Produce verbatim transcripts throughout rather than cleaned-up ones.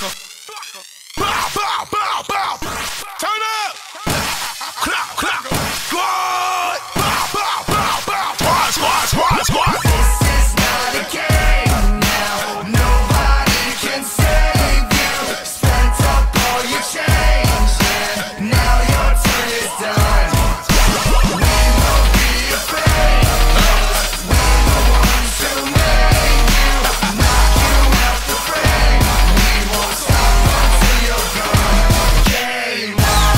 Bow, bow, bow, bow. Turn up. Clap, clap. Squad. Bow, bow, bow, bow. Squad, squad, squad, squad. This is not a game now. Nobody can save you. Spent up all your change, and now your turn is done. We won't be afraid, 'cause we're the ones who made you. Knock you out the frame. We won't stop until you're gone. Game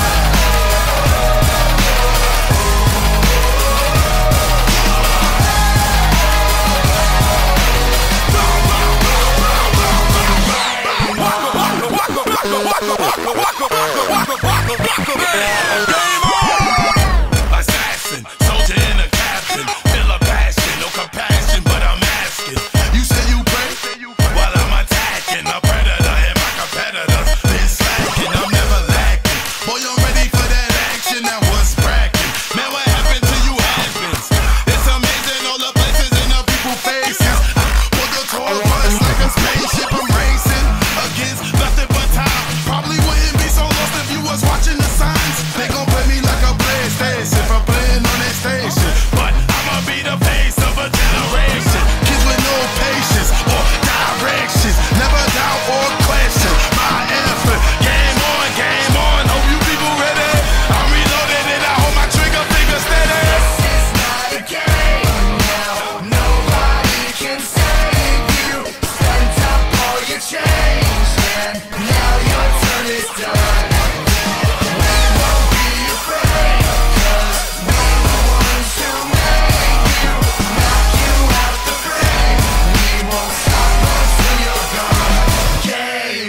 Assassin, soldier and a captain. Feel a passion, no compassion, but I'm asking. You say you pray? While I'm attacking a predator and my competitors been slacking. I'm never lacking. Boy, I'm ready for that action. That was cracking. Man, what happened to you has-beens? It's amazing all the places and the people faces. Pull the tour bus like a spaceship. I'm racing against nothing but time. Probably wouldn't be so lost if you was watching the signs. They gon' play me like a PlayStation for playing on that station. But I'ma be the face of a generation. Kids with no patience or directions. Never doubt or question my effort. Game on, game on. Hope you people ready. I'm reloaded and I hold my trigger finger steady. This is not a game now. Nobody can save you. Spent up all your change, and now your turn is done. We won't be afraid, 'cause we're the ones who made you. Knock you out the frame. We won't stop until you're gone. Game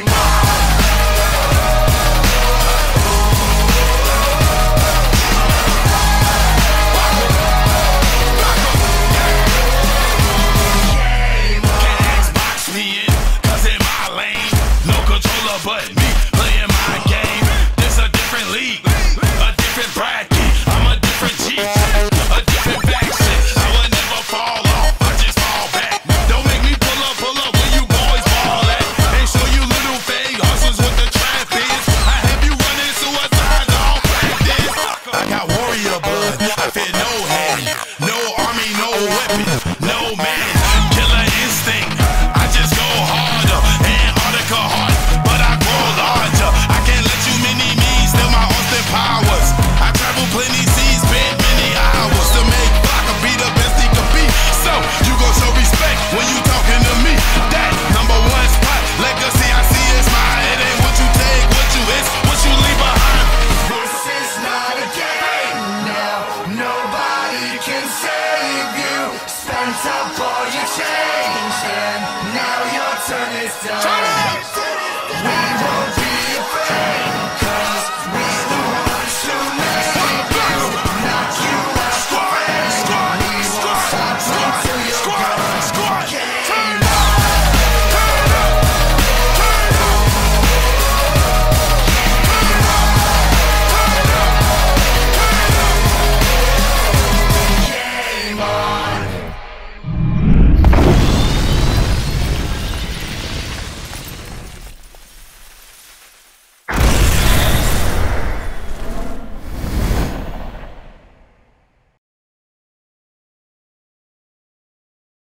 Can't Xbox me in, 'cause in my lane, no controller but me playing my game. This a different league, a different bracket. I'm a different G, a different faction. I will never fall off, I just fall back. Don't make me pull up, pull up when you boys ball at. Ain't show you little fake hustles what the trap is. I have you running suicides all practice. I got warrior blood, I fear no hand, no army, no weapon, no man. Killer instinct, I just go harder. Antarctica heart, but I grow larger. I can't let you mini me steal my Austin powers. I travel plenty seas, spent many hours to make Flocka be the best he could be. So you gon' show respect when you talking to me. That number one spot, legacy I see is mine. It ain't what you take, what you it's what you leave behind. This is not a game now. Nobody can save you. Spent up all your change, and now your turn is done. We